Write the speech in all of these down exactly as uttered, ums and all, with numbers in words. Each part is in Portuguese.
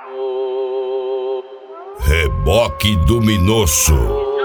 Reboque do Minosso.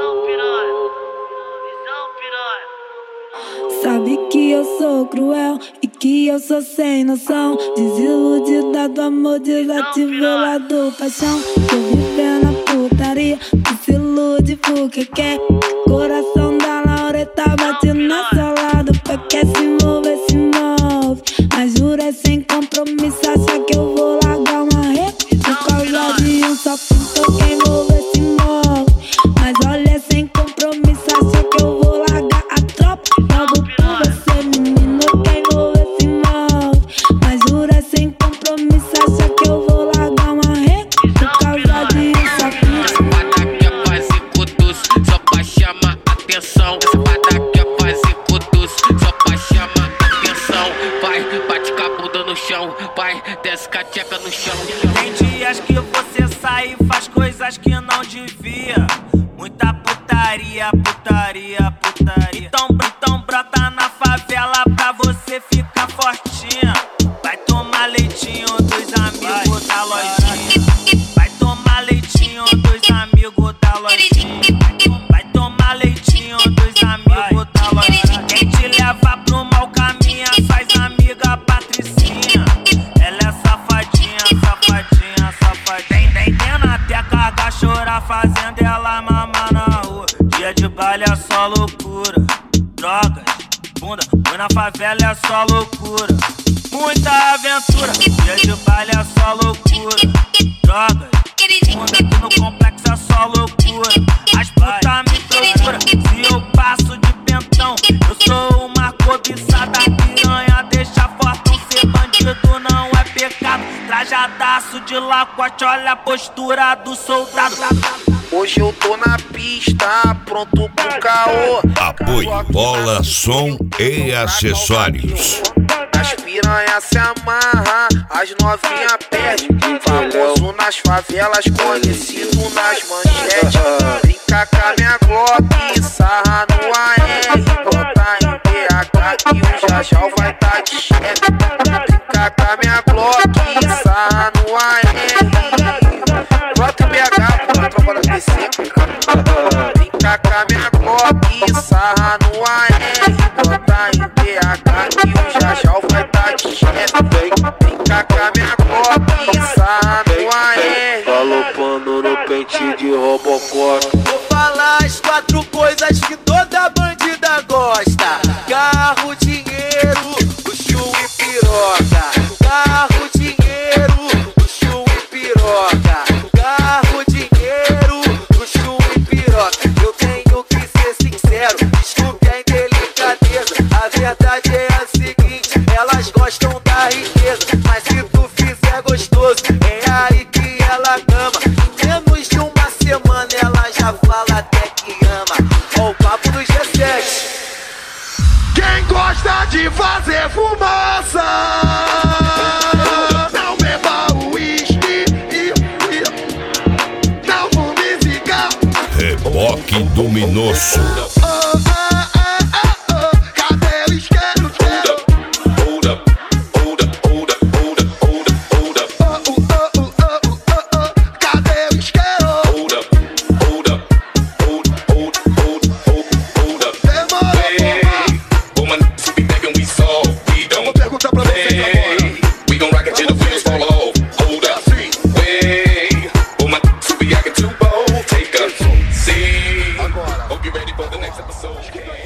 Sabe que eu sou cruel e que eu sou sem noção. Desiludida do amor, desativou lá do paixão. Tô vivendo a putaria, que se ilude porque quer. Coração da Laureta bate na sola do pé. Quer se mover, se move, mas jura é sem compromisso. Acha que eu vou largar uma rede por causa de um só pinto. Quem mover se move, mas olha é sem compromisso. Acha que eu vou largar a tropa. Logo por você, menino, quem mover se move, mas jura é sem compromisso. Acha que eu vou largar uma rede por causa de um só pinto. Essa fada quer fazer cutus só pra chamar atenção. Essa fada quer fazer cutus só pra chamar atenção. Vai, bate com a bunda no chão, vai, desce com a tcheca no chão. Tem dias que você sai e faz coisas que não devia. Muita putaria, putaria, putaria. Então, então brota na favela pra você ficar fortinha. Vai tomar leitinho dos amigos da lojinha. Vai tomar leitinho dos amigos da lojinha. Vai tomar leitinho dos amigos da lojinha. Quem te leva pro mau caminho, faz amiga Patricinha. Ela é safadinha, safadinha, safadinha. Tem, tem, tem até carga, chorar, fazendo ela mamar na rua. Dia de baile é só loucura. Drogas, bunda, foi na favela é só loucura. Muita aventura, dia de baile é só loucura. Drogas, bunda, aqui no complexo é só loucura. As putas me procuram, se eu passo de pentão, eu sou uma cobiçada piranha. Deixa fortão, ser bandido não é pecado. Trajadaço de lacote, olha a postura do soldado. Hoje eu tô na pista, pronto pro caô. Apoio, bola, som e acessórios. As piranhas se amarram, as novinhas perdem. Famoso nas favelas, conhecido nas manchetes. Brinca com a minha Glock, sarra no A R. Bota em B H que o Jajal vai tá de chefe. Brinca com a minha Glock, sarra no A R. Bota em B H, pô, tropa da P C. Brinca com a minha Glock, sarra no A R. Bota em B H que o Jajal vai tá de chefe. Brinca com a minha Glock, sarra no A R. Galopando no pente de Robocop. Vou falar as quatro coisas que toda bandida gosta: carro, dinheiro, luxo e piroca. Carro, dinheiro, luxo e piroca. Carro, dinheiro, luxo e piroca. Eu tenho que ser sincero, desculpe a indelicadeza. A verdade é a seguinte, elas gostam da riqueza, mas se tu fizer gostoso, é aí que ela ama. Em menos de uma semana ela já fala até que ama. Ó o papo do G sete. Quem gosta de fazer fumaça, não beba uísque e, e não fume cigarro. Reboque do Minosso. Hope you're ready for the next episode.